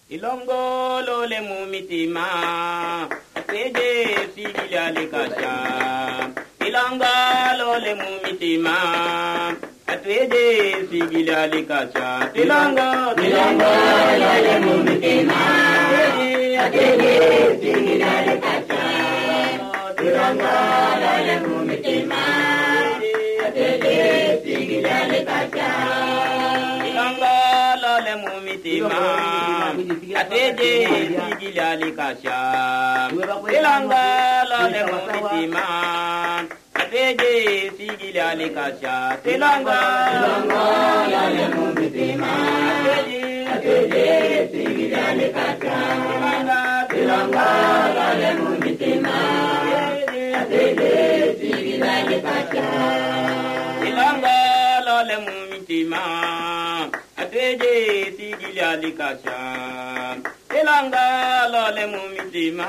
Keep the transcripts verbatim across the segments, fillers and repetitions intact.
Ilongo lole mumitima ateje sigila lekasha. Ilongo lole mumitima ateje sigila lekasha. Ilongo ilongo lole mumitima ateje sigila lekasha. Ilongo lole mumitima ateje sigila lekasha. Ilongo lole mumitima ateje sigila lekasha. Ilongo lole mumitima ateje sigila lekasha. Ilongo ilongo lole mumitima ateje sigila lekasha. Ilongo lole mumitima ateje sigila lekasha. Ilongo lole mumitima ateje sigila lekasha. Ilongo lole mumitima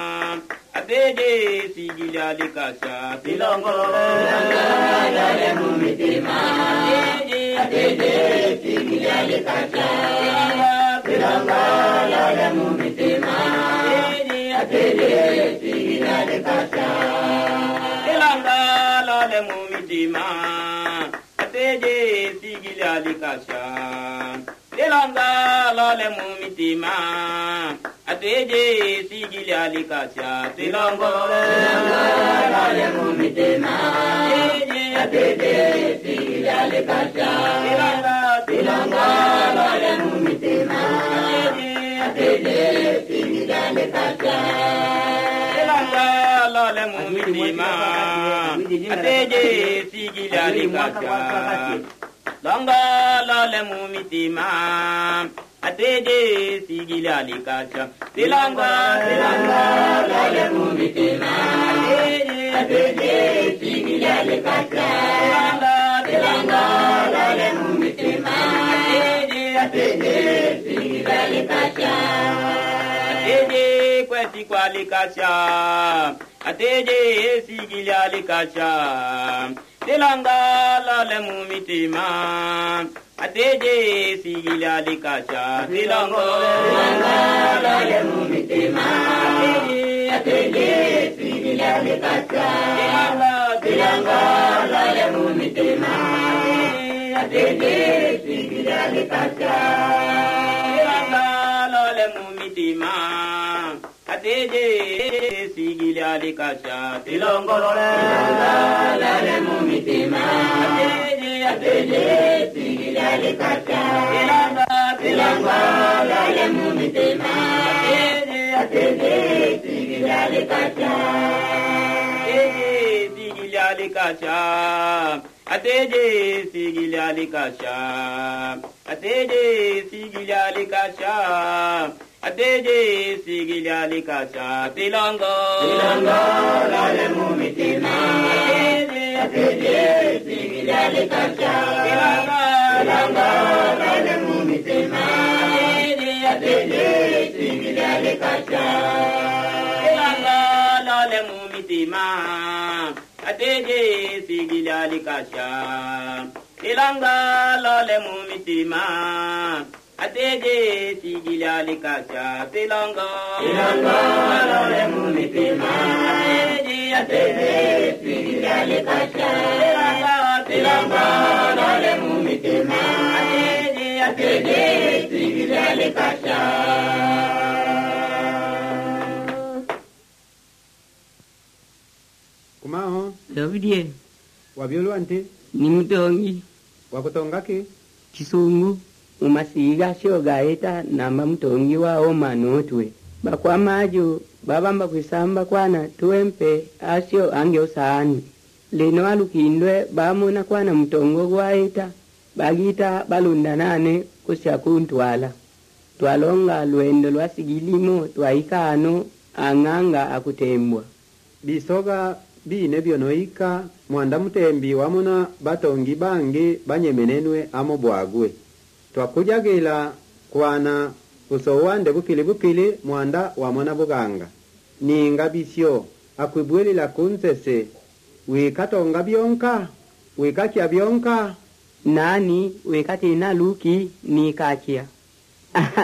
ateje sigila lekasha. Ilongo lole mumitima ateje sigila lekasha. Ilongo lole mumitima ateje sigila lekasha. Ilongo lole mumitima ateje sigila lekasha. Ilongo lole mumitima ateje sigila lekasha. Ilongo lole mumitima ateje sigila lekasha. Ilongo lole mumitima ateje sigila lekasha. Ilongo lole mumitima ateje sigila lekasha. Ilongo lole mumitima ateje sigila lekasha. Ilongo ilongo lole mumitima ateje sigila lekasha. Ilongo lole mumitima ateje sigila lekasha. Ateje kwesi kwa lekasha. Ateje sigila lekasha. Ilongo lole mumitima ateje sigila lekasha. Ilongo lole mumitima ateje sigila lekasha. Ilongo lole mumitima ateje sigila lekasha. Ilongo lole mumitima ateje sigila lekasha. Ilongo lole mumitima ateje ateje sigila lekasha. Ilongo lole mumitima ateje ateje sigila lekasha. Ateje sigila lekasha. Ateje sigila lekasha. Ateje sigila lekasha. Ateje sigila lekasha. Ilongo ilongo lole mumitima ateje ateje sigila lekasha. Ilongo lole mumitima ateje ateje sigila lekasha. Ilongo lole mumitima ateje sigila lekasha. Ilongo lole mumitima ateje sigila lekasha. Ilongo ilongo lole mumitima ateje ateje sigila lekasha. Ilongo lole mumitima ateje ateje sigila lekasha. Kumao Davide wabyolo ante ni mtongi wakutonga ki kisungu umasiga shogaeta namba mtongi wao manotwe bakwa majo babamba kwisamba kwana tuempe asio ange usani leno alukindwe bamona kwana mtongo gwaeta bagita balunda nane kusya kuntwala twalonga lwendo lwasigilimo twaikano anganga akutembwa bisoga bine byonoika mwanda mutembi wamona batongi bange banyemenenwe amo bwagwe twakujagila kwana usowande bukili bukili mwanda wamona buganga ninga bisyo akwibwelila kunsese wikatonga byonka wikakya byonka nani wekati na luki ni kakia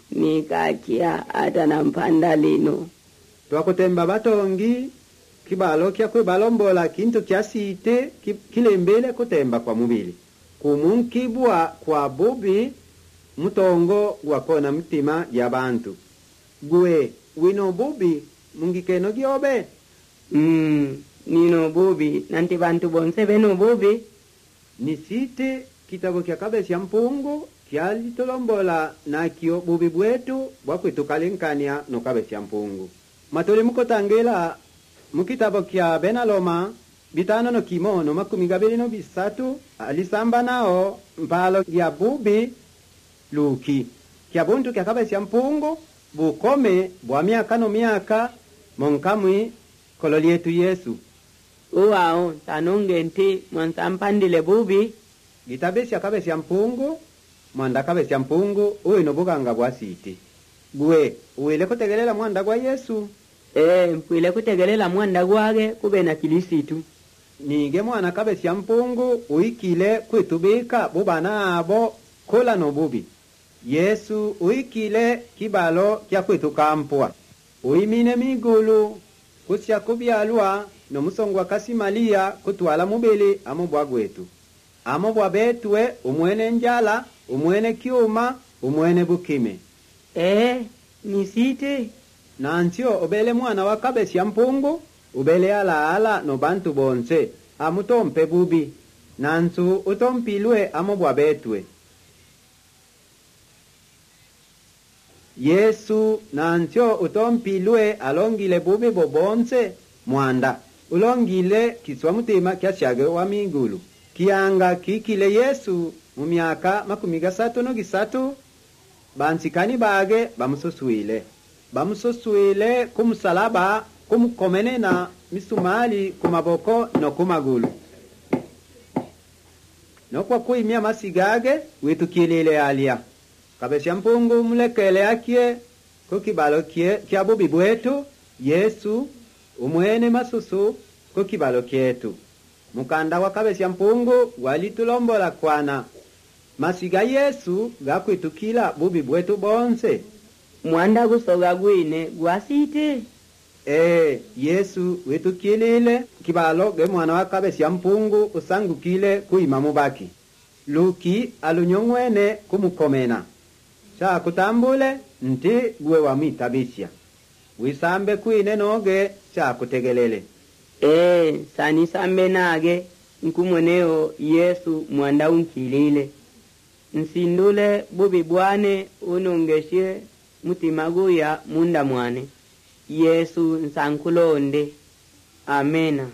nikachia hata na mpanda lino. Twakutemba batongi kibalo kya kwebalombola kintu kyasite kilembele kutemba kwa mubili kumunkibwa kwa bubi mutongo gwakona mutima ya bantu. Gwe wino bubi mungikeno gyobe? Mm, nino bubi nanti bantu bonse beno bubi. Nisite kitabu kya kabesya mpungu kyali tolombola na kyo bubi bwetu bwakwetu kalenkania no kabesya mpungu. Matoli mukotangela mukitabo kya Benaloma bitano no kimono makumi gabiri no bisatu alisamba nao mpalo ya bubi luki kya buntu kya kabesya mpungu bukome bwa miaka no miaka monkamwi kololi yetu Yesu. Uwao tanonge nti mwansampandile bubi gitabesya kabesya mpungu mwanda kabesya mpungu uwe no buganga bwa siti. Gwe uwile kutegelela mwanda gwa Yesu? Eh, mpwile kutegelela mwanda gwage kube na kilisitu. Nige mwana kabesya mpungu uikile kwitubika bubana abo kola no bubi. Yesu uikile kibalo kya kwetu kampwa. Uimine migulu kusya kubyalwa no musongwa kasimalia kutwala mubili amo bwa gwetu. Amo bwa betwe umwene njala, umwene kiuma, umwene bukime. Eh, nisite. Nansio obele mwana wa kabesya mpungu ubele ala ala no bantu bonse amutompe bubi nansu utompilwe amo bwa betwe. Yesu nansio utompilwe alongile bubi bobonse mwanda ulongile kiswa mutima kyashage wa migulu kianga kikile Yesu mu myaka makumi gasatu no gisatu bansikani bage bamususwile bamususwile kumusalaba kumukomene na misumali kumaboko no kumagulu no kwa kuimia masigage witukilile alia kabesya mpungu mulekele akie kukibalo kie kya bubi bwetu Yesu umwene masusu kukibalo kyetu. Mukanda wa kabesya mpungu walitulombola kwana masiga Yesu gakwitukila bubi bwetu bonse. Mwanda gusoga gwine gwasite? Eh, Yesu witukilile kibalo ge mwana wa kabesya mpungu usangukile kuima mubaki. Luki alunyongwene kumukomena. Cha kutambule nti gwe wa mitabisya. Wisambe kuine noge cha kutegelele. Eh, sani sambe nage nkumweneo Yesu mwanda unkilile. Nsindule bubi bwane unongeshe mutimagu ya munda mwane. Yesu nsankulonde. Amena.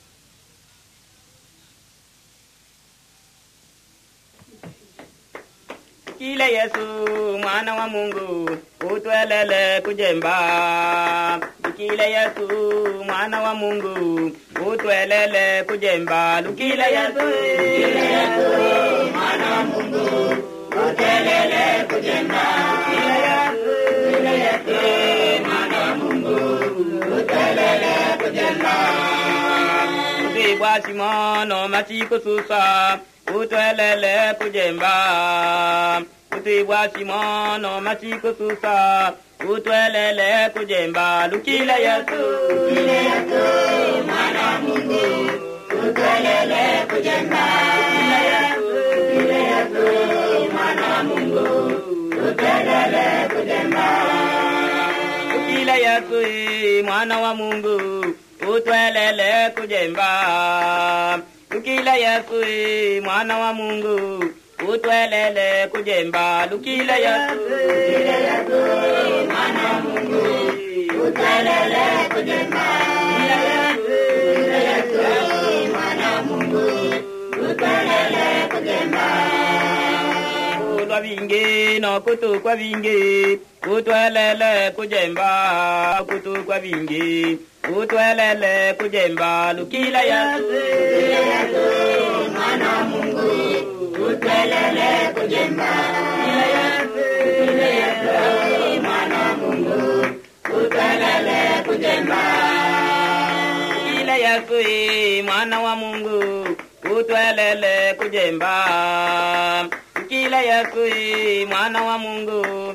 Kile Yesu mwana wa Mungu utwelele kujemba. Kile Yesu mwana wa Mungu utwelele kujemba. Lukile Yesu, kile Yesu mwana wa Mungu utwelele kujemba. Kile Yesu, kile Yesu mwana wa Mungu utwelele kujemba. Utibwa Simono machiko susa utwelele kujemba. Utibwa Simono machiko susa utwelele kujemba. Lukile Yesu, kile Yesu mwana wa Mungu utwelele kujemba. Kile Yesu, kile Yesu mwana wa Mungu utwelele kujemba. Kile Yesu mwana wa Mungu utwelele kujemba. Lukile Yesu mwana wa Mungu utwelele kujemba. Lukile Yesu, kile Yesu mwana wa Mungu utwelele kujemba. Kile Yesu, kile Yesu mwana wa Mungu utwelele kujemba. Kulwa vingi no kutukwa vingi utwelele kujemba. Kutukwa vingi utwelele kujemba. Lukile Yesu, kile Yesu mwana wa Mungu utwelele kujemba. Kile Yesu, kile Yesu mwana wa Mungu utwelele kujemba. Kile Yesu mwana wa Mungu utwelele kujemba. Kile Yesu mwana wa Mungu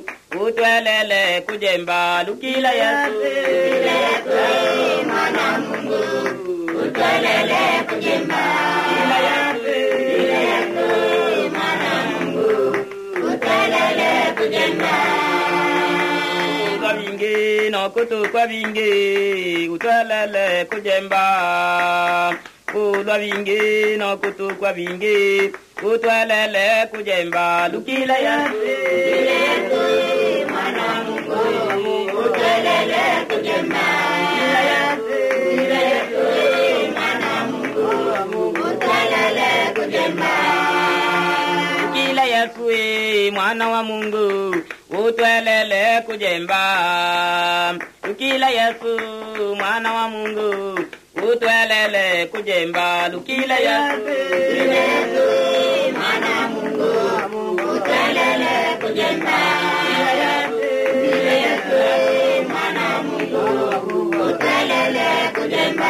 utwelele kujemba lukila Yesu. Lukila Yesu, mwana wa Mungu, utwelele kujemba. Lukila Yesu, lukila Yesu, mwana wa Mungu, utwelele kujemba. Kwa vingi no kutu kwa vingi utwelele kujemba. Kulwa vingi no kutu kwa vingi utwelele kujemba lukila Yesu. Lukila Yesu, mwana wa Mungu, utwelele kujemba. Lukila Yesu, lukila Yesu, mwana wa Mungu, utwelele kujemba. Lukila Yesu, mwana wa Mungu, utwelele kujemba. Lukila Yesu, mwana wa Mungu, utwelele kujemba. Lukila Yesu, lukila Yesu, mwana wa Mungu, utwelele kujemba. Lukila Yesu, lukila Yesu, mwana wa Mungu, utwelele kujemba.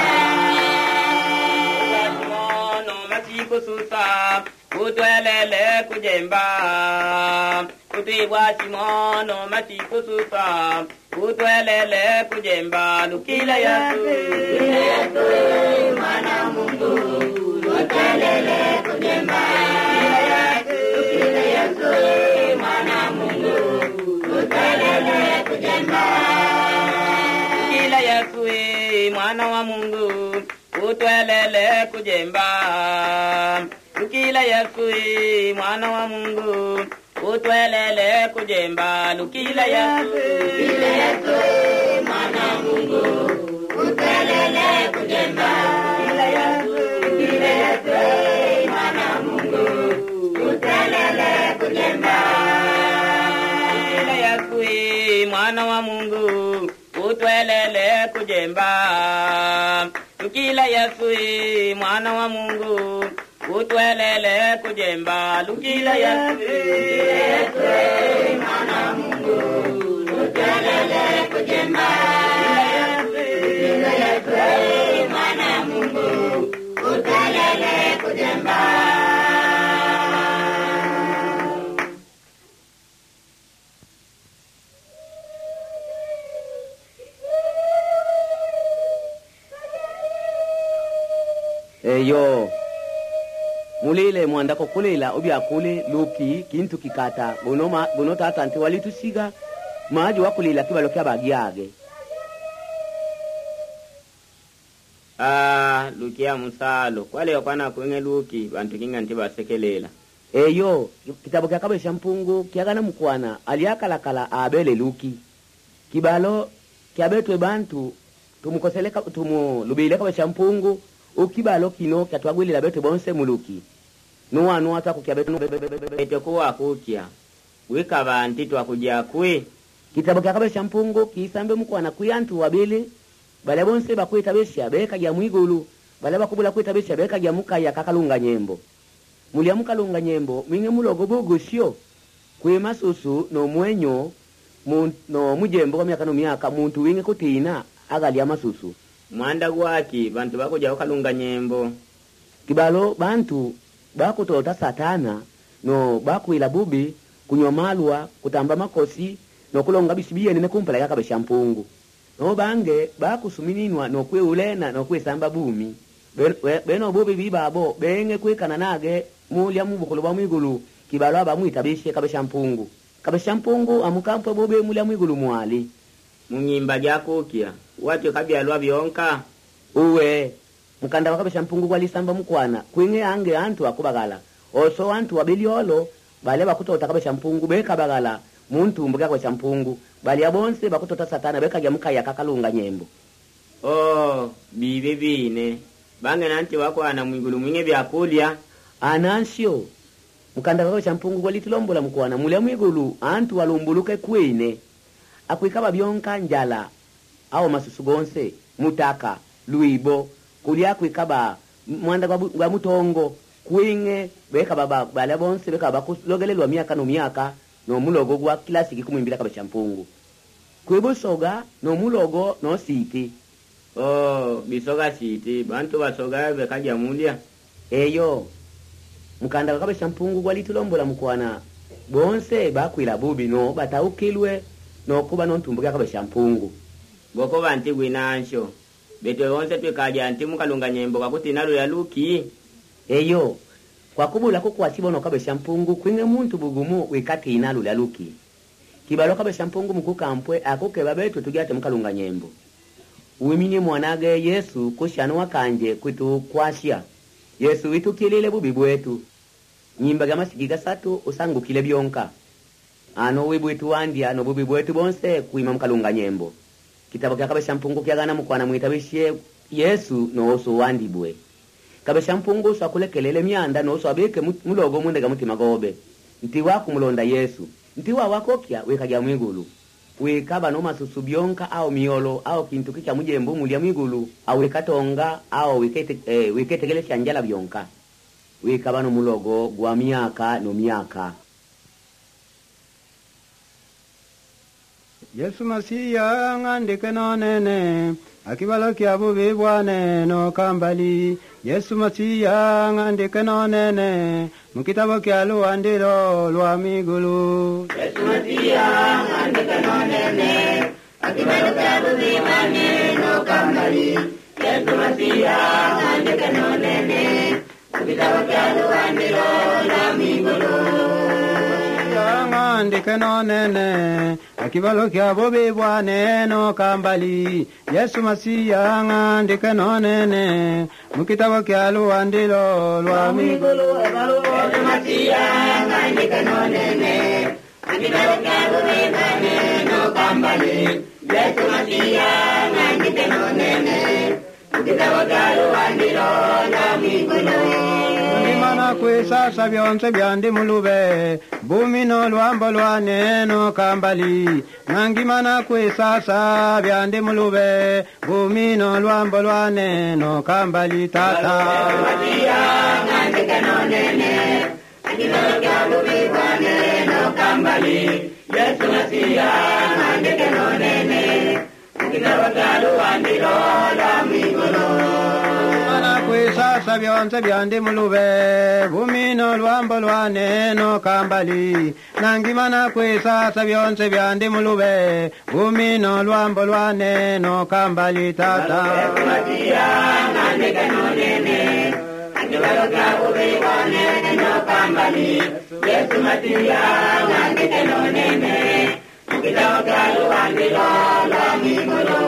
Mono masiku susa utwelele kujemba. Utibwa simono masiku susa utwelele kujemba. Lukila Yesu, lukila Yesu, mwana wa Mungu, utwelele kujemba. Lukila Yesu, lukila Yesu, mwana wa Mungu, utwelele kujemba. Lukila Yesu, mwana wa Mungu, utwelele kujemba. Lukila Yesu, mwana wa Mungu, utwelele kujemba. Lukila Yesu, lukila Yesu, mwana wa Mungu, utwelele kujemba. Lukila Yesu, lukila Yesu, mwana wa Mungu, utwelele kujemba. Lukila Yesu, mwana wa Mungu, utwelele kujemba. Lukila Yesu, mwana wa Mungu, utwelele kujemba. Lukila Yesu, lukila Yesu, mwana wa Mungu, utwelele kujemba. Lukila Yesu, mwana wa Mungu, utwelele kujemba. Eyo mulile mwandako kulila ubya kule luki kintu kikata bonoma bonota atanti walitusiga maji wakulila kibalo kyabagiage. Ah, lukia musalo kwale okwana kwenge luki bantu kinga ntibasekelela. Eyo kitabu kya kabesha mpungu kyagana mukwana aliakalakala abele luki kibalo kyabetwe bantu tumukoseleka tumu lubile kabesha mpungu ukibalo kino kyatwagwilila betwe bonse muluki nuwanu ata kukyabetu Ete kuwa kukya wika banti twakuja kwe. kitabu kya kabesha mpungu kisambe mukwana kuyantu wabili bale bonse bakwita besha beka ya mwigulu bale bakubula kwita besha beka ya mukaya kakalunga nyembo mulia mukalunga nyembo mwinge mulogo bugusyo kwe masusu no mwenyo mun, no mujembo kwa miaka no miaka muntu winge kutina agali masusu Mwanda gwaki bantu bakuja okalunga nyembo. kibalo bantu bakutota satana no bakwila bubi kunywa malwa kutamba makosi no kulonga bisibiye nene kumpala yakabesha mpungu no bange bakusumininwa no kweulena no kwesamba bumi beno bubi bibabo benge kwekana nage mulya mubukulu bwa mwigulu kibalo abamwita beshe kabesha mpungu kabesha mpungu amukampo bubi mulya mwigulu mwali Munyimba gyakukya watyo kabyalwa byonka. uwe mukanda wakabesha mpungu kwalisamba mukwana kwinge ange antu akubagala oso antu wabiliolo bale bakutota kabesha mpungu bekabagala muntu mbuga kwa mpungu bali abonse bakutota satana bekajya mukaya kakalunga nyembo. Oh, bibe bine bange nanti wakwana mwigulu mwinge byakulya Anansio mukanda wakabesha mpungu kwalitulombola mukwana mulya mwigulu antu walumbuluke kwine akwikaba byonka njala awo masusu gonse mutaka luibo kulya kwikaba mwanda gwa mutongo kwinge beka baba bala bonse beka bakulogelelwa miaka no miaka no mulogo gwa klasiki kumwimbira kabesha mpungu kwebusoga no mulogo no siti. Oh, bisoga siti bantu basoga bekaja mulya. Eyo mukanda kabesha mpungu kwalitulombola mukwana bonse bakwila bubi no bataukilwe nokuba nontumbuka kabesha mpungu goko banti gwinansho betwe bonse twekaja anti mukalunga nyembo kakuti nalo ya luki eyo kwa kubula ko kwasibono kabesha mpungu kwinge muntu bugumu wikati inalo ya luki kibalo kabesha mpungu mukukampwe akuke babetu tujate mukalunga nyembo uimini mwanage Yesu kushano wakanje kwitu kwasya Yesu witukilile bubi bwetu nyimba gama sigiga satu usangukile byonka ano wibwetu wandia no bubi bwetu bonse kuima mukalunga nyembo kitabo kya kabesha mpungu kyagana mukwana mwitabishye Yesu no oso wandibwe kabesha mpungu so akulekelele myanda no oso abeke mulogo mundega mutima gobe nti wako mulonda Yesu nti wa wakokya wekajya mwigulu wekaba no masusu byonka au miolo au kintu kicha mujembo mulya mwigulu au wekatonga au wekete eh, weketegele shanjala byonka wekaba no mulogo gwa myaka no myaka Yesu Masiya ngandike nonene akibalo kya bubi bwane no kambali Yesu Masiya ngandike nonene mukitabo kya luandilo lwa migulu Yesu Masiya ngandike nonene akibalo kya bubi bwane no kambali Yesu Masiya ngandike nonene mukitabo kya luandilo lwa migulu ngandike nonene akibalo kya bubi bwane no kambali Yesu Masiya ngandike nonene mukitabo kya luandilo lwa migulu Yesu Masiya ngandike nonene akibalo kya bubi bwane no kambali Yesu Masiya ngandike nonene mukitabo kya luandilo lwa migulu Ndimana kwisasa byonse byandi mulube bumino lwambo lwane no kambali nangimana kwisasa byandi mulube bumino lwambo lwane no kambali tata Masiya ngandike nonene akibalo kya bubi bwane no kambali Yesu Masiya ngandike nonene mukitabo kya luandilo lwa migulu kwisasa byonse byandi mulube bumino lwambo lwane no kambali nangimana kwisasa byonse byandi mulube bumino lwambo lwane no kambali tata Masiya ngandike nonene akibalo kya bubi bwane no kambali Yesu Masiya ngandike nonene mukitabo kya luandilo lwa migulu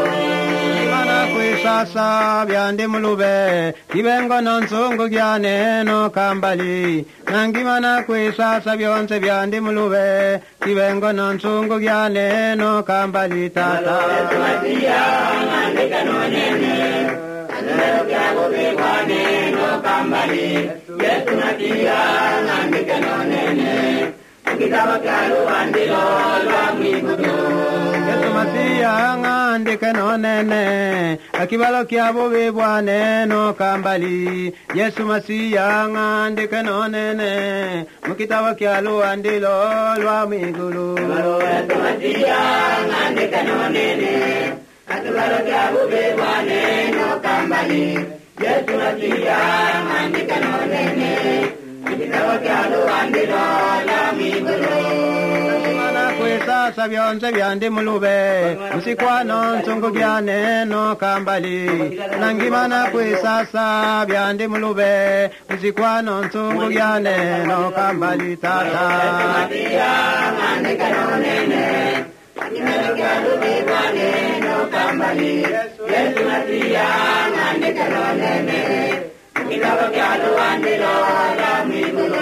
kwisasa byandi mulube kibengo nonsungu gyane no kambali nangimana kwisasa byonse byandi mulube kibengo nonsungu gyane no kambali tata Masiya ngandike nonene akibalo kya bubi bwane no kambali Yesu Masiya ngandike nonene mukitabo kya luandilo lwa migulu Yesu Masiya ngandike nonene akibalo kya bubi bwane no kambali Yesu Masiya ngandike nonene mukitabo kya luandilo lwa migulu Yesu Masiya ngandike nonene akibalo kya bubi bwane no kambali Yesu Masiya ngandike nonene mukitabo kya luandilo lwa migulu kwisasa byonse byandi mulube musikwano nsungu gyane no kambali nangimana kwisasa byandi mulube musikwano nsungu gyane no kambali tata Masiya ngandike nonene akibalo kya bubi bwane no kambali Yesu Masiya ngandike nonene mukitabo kya luandilo lwa migulu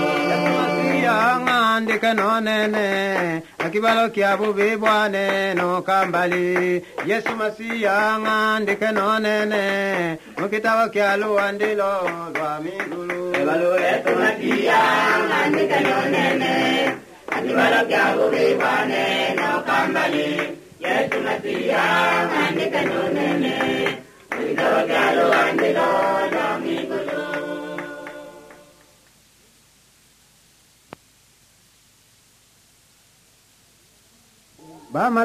ngandike nonene akibalo kya bubi bwane no kambali Yesu Masiya ngandike nonene mukitabo kya luandilo lwa migulu Yesu Masiya ngandike nonene akibalo kya bubi bwane no kambali Yesu Masiya ngandike nonene mukitabo kya luandilo lwa migulu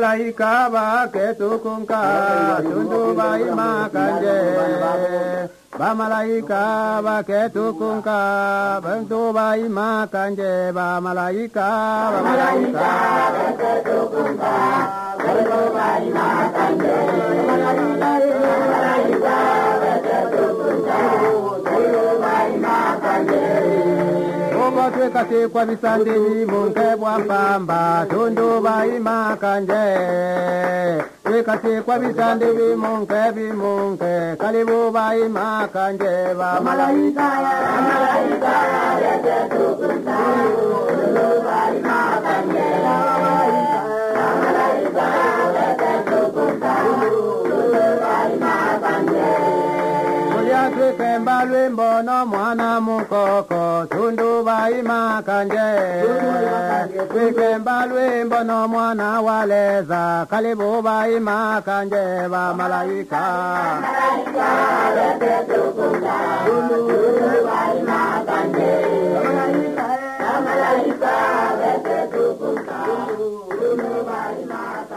Bamalaika baketukunka tundu baima kanje Bamalaika baketukunka bentu baima kanje bamalaika bamalaika baketukunka bentu baima kanje bamalaika baketukunka bentu baima kanje Oba twekate kwa bisande munke bwa mpamba tundu baima kanje twekate kwa bisande munke bimunke kalibu baima kanje ba malaika malaika baketukunka bentu baima kanje malaika baketukunka bentu baima kanje Tweke mbalwe mbono mwana mukoko tundu baima kanje Tweke mbalwe mbono mwana waleza kalibu baima kanje ba malaika Malaika baketukunka tundu baima kanje Malaika baketukunka tundu baima kanje